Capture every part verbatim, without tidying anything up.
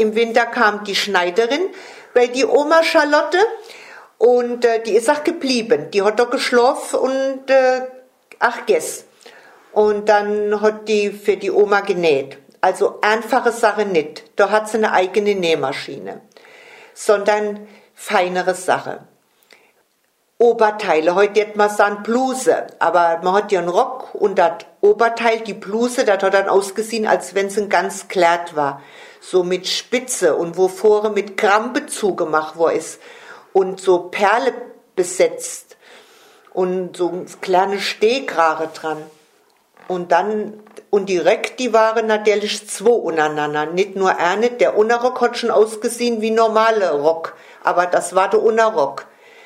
im Winter kam die Schneiderin bei die Oma Charlotte und äh, die ist auch geblieben. Die hat da geschlafen und äh, ach gess. Und dann hat die für die Oma genäht. Also einfache Sache nicht. Da hat sie eine eigene Nähmaschine. Sondern feinere Sache. Oberteile, heute hätte man sagen Bluse, aber man hat ja einen Rock und das Oberteil, die Bluse, das hat dann ausgesehen, als wenn es ganz glatt war. So mit Spitze und wo vorne mit Krampe zugemacht worden ist und so Perle besetzt und so ein kleine Stehkrage dran. Und dann, und die Röcke, die waren natürlich zwei untereinander, nicht nur eine, der Unterrock hat schon ausgesehen wie normale Rock, aber das war der Unterrock.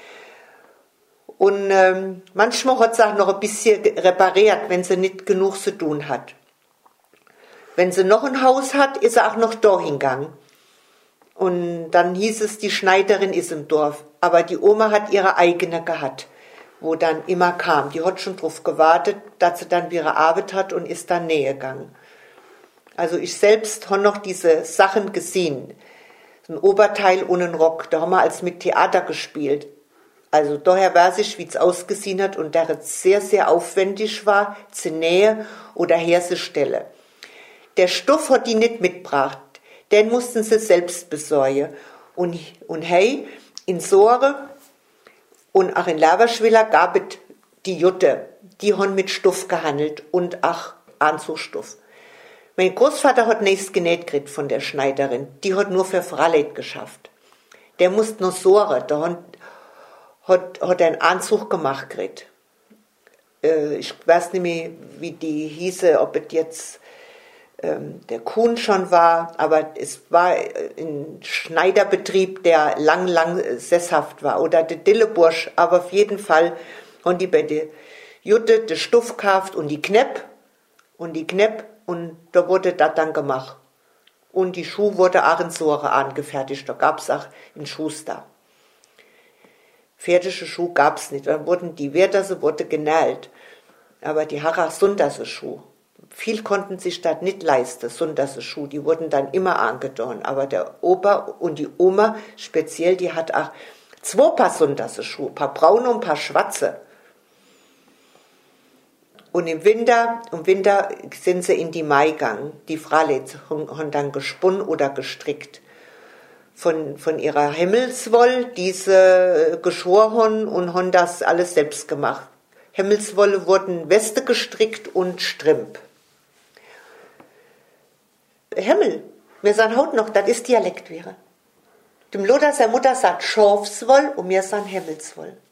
Und ähm, manchmal hat sie auch noch ein bisschen repariert, wenn sie nicht genug zu tun hat. Wenn sie noch ein Haus hat, ist sie auch noch da hingegangen. Und dann hieß es, die Schneiderin ist im Dorf. Aber die Oma hat ihre eigene gehabt, wo dann immer kam. Die hat schon drauf gewartet, dass sie dann ihre Arbeit hat und ist dann näher gegangen. Also ich selbst habe noch diese Sachen gesehen. Ein Oberteil und ein Rock. Da haben wir als mit Theater gespielt. Also daher weiß ich, wie es ausgesehen hat und dass es sehr, sehr aufwendig war, zu nähen oder herzustellen. Der Stoff hat die nicht mitgebracht, den mussten sie selbst besorgen. Und, und hey, in Sohre und auch in Laberschwiller gab es die Jutte, die haben mit Stoff gehandelt und auch Anzugstoff. Mein Großvater hat nichts genäht gekriegt von der Schneiderin, die hat nur für Fraleit geschafft. Der musste noch Sohre, da hat hat, hat einen Anzug gemacht gekriegt. Äh, ich weiß nicht mehr, wie die hieße, ob es jetzt ähm, der Kuhn schon war, aber es war ein Schneiderbetrieb, der lang, lang sesshaft war. Oder der Dillebursch, aber auf jeden Fall haben die bei der Jutte den Stoff gekauft und die Knepp und die Knepp und da wurde das dann gemacht. Und die Schuhe wurde auch in Sohre angefertigt, da gab es auch einen Schuster. Fertige Schuhe gab es nicht. Dann wurden die Werderse wurde genäht. Aber die Harrer Sonntagsche Schuhe. Viel konnten sich das nicht leisten, Sonntagsche Schuhe. Die wurden dann immer angetan. Aber der Opa und die Oma speziell, die hat auch zwei Paar Sonntagsche Schuhe. Ein paar braune und ein paar schwarze. Und im Winter, im Winter sind sie in die Mai gegangen. Die Frauen haben dann gesponnen oder gestrickt. Von, von ihrer Hemmelswoll, diese geschoren und haben das alles selbst gemacht. Hemmelswolle wurden Weste gestrickt und Strimp. Hemmel, wir sagen heute noch, das ist Dialekt wäre. Dem Loder seine Mutter sagt Schorfswoll und wir sagen Hemmelswoll.